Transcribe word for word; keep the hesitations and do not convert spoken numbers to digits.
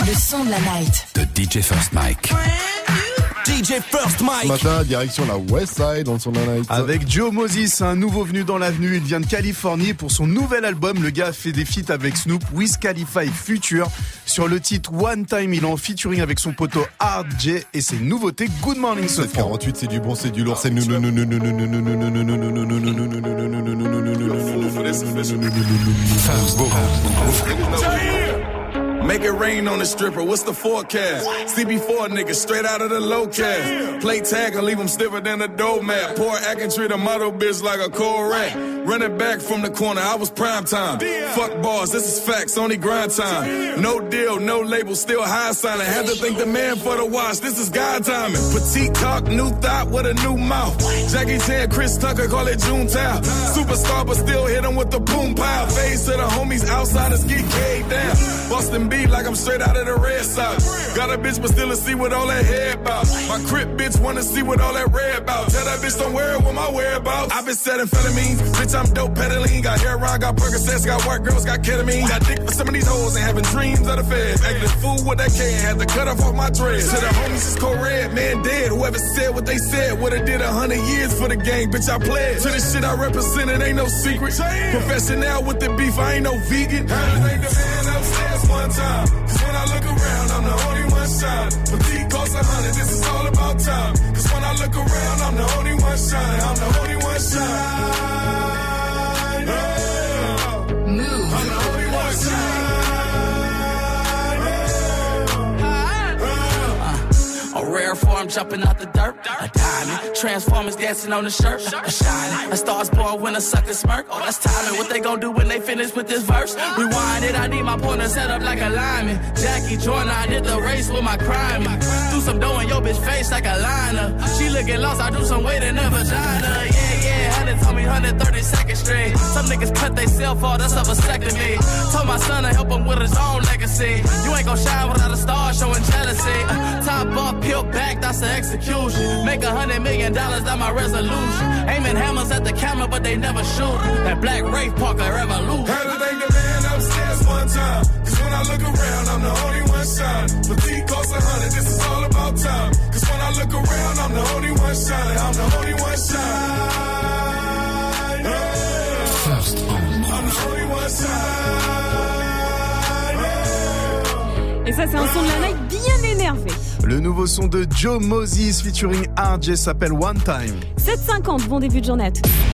Le son de la night. De D J First Mike. D J First Mike. Ce matin, direction la West Side, dans son night. Avec Joe Moses, un nouveau venu dans l'avenue. Il vient de Californie pour son nouvel album. Le gars a fait des feats avec Snoop, Wiz Khalifa et Future. Sur le titre One Time, il est en featuring avec son poteau Hard J et ses nouveautés Good Morning Sofran. quarante-huit, c'est du bon, c'est du lourd, c'est nous nous nous nous nous nous nous nous nous nous nous nous nous Make it rain on the stripper, what's the forecast? C B four niggas straight out of the low cast. Play tag and leave them stiffer than a doormat. Poor act and treat a model bitch like a cold rat. Running back from the corner, I was prime time. Fuck bars, this is facts, only grind time. No deal, no label, still high signing. Had to thank the man for the watch, this is God timing. Petite cock, new thought with a new mouth. Jackie Chan, Chris Tucker, call it Junetao. Superstar, but still hit him with the boom pow. Face to the homies, outsiders get K'd down. Boston B like I'm straight out of the Red Sox. Got a bitch, but still to see what all that head about. My crip bitch wanna see what all that red about. Tell that bitch don't worry what my whereabouts. I've been setting felonies, bitch I'm dope peddling. Got hair on, got Percocets, got white girls, got ketamine. Got dick for some of these hoes and having dreams of the feds. Acting a fool with that can, had to cut off all my dreads. To the homies, it's cold red, man dead. Whoever said what they said would've did a hundred years for the gang, bitch I pledge. To the shit I represent, it ain't no secret. Professional with the beef, I ain't no vegan. Had to thank the man upstairs one time. Cause when I look around, I'm the only one shining. Petite costs a hundred, this is all about time. Cause when I look around, I'm the only one shining. I'm the only one shining. Move. I'm the only one shining. A rare form jumping out the dirt. A diamond. Transformers dancing on the shirt. A shining. A star's born when a sucker smirk. Oh, that's timing. What they gon' do when they finish with this verse? Rewind it. I need my pointer set up like a lineman. Jackie Jordan, I did the race with my crime. Do some dough in your bitch face like a liner. She looking lost. I do some weight in her vagina. Yeah, yeah. Honey told me one thirty-second Street. Some niggas cut they self off. That's a vasectomy. Told my son to help him with his own legacy. You ain't gon' shine without a star showing jealousy. Uh, top off. Peel back, that's the execution. Make a hundred million dollars, that's my resolution. Aiming hammers at the camera, but they never shoot. That Black Wraith Parker revolution. Had to thank the man upstairs one time. Cause when I look around, I'm the only one shining. Petite costs a hundred, this is all about time. Cause when I look around, I'm the only one shining. I'm the only one shining. First on. I'm the only one shining. Et ça, c'est un son de la night bien énervé. Le nouveau son de Joe Moses featuring R J s'appelle One Time. sept cinquante, bon début de journée à tous.